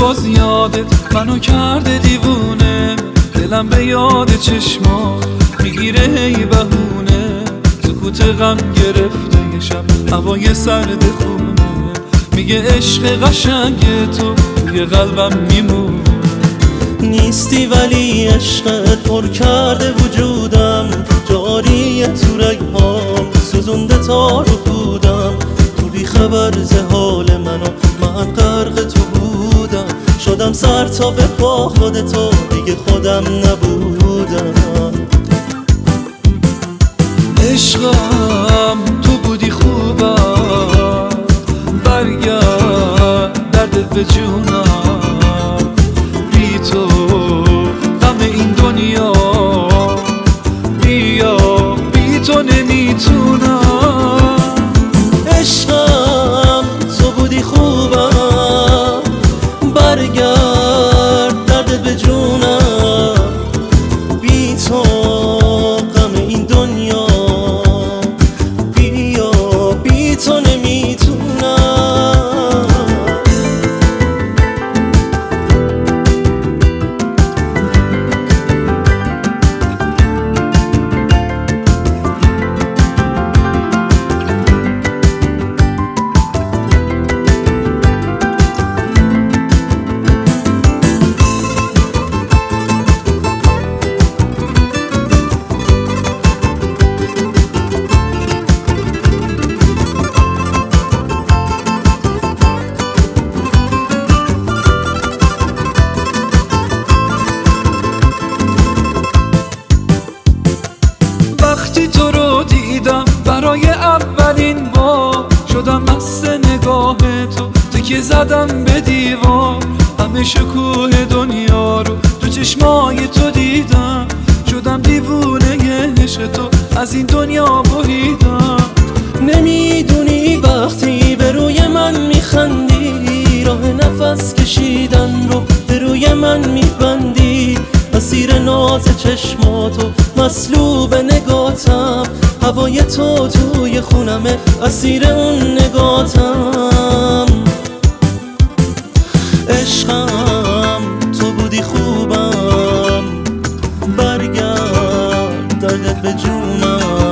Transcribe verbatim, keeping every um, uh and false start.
باز یادت منو کرده دیوونه، دلم به یاد چشمات میگیره هی بهونه، سکوت غم گرفته یه شب هوای سرد خونه، میگه عشق قشنگ تو توی قلبم میمونه. نیستی ولی عشقت پر کرده وجودم، جاریه تو رگهام سوزونده تا رو بودم، تو بی خبر ز حال منو من غرق تو بودم، شدم سر تا به پا خودتو دیگه خودم نبودم. عشقم تو بودی خوبم، برگرد دردت به جونم، بی تو غم این دنیا بیا بی تو نمیتونم. عشقم تو بودی خوبم، برگرد دردت به جونم، بی تو غم این دنیا بیا بی تو نمیتونم. وقتی تو رو دیدم برای اولین بار، شدم مست نگاه تو، تکیه زدم به دیوار، همه شکوه دنیا رو تو چشمای تو دیدم، شدم دیوونه عشق تو از این دنیا بریدم. نمیدونی وقتی به روی من میخندی، راه نفس کشیدن رو به روی من میبندی، اسیر ناز چشماتو مسلوب نگاتم، هوای تو توی خونمه اسیر اون نگاتم. عشقم تو بودی خوبم، برگرد دردت به جونم،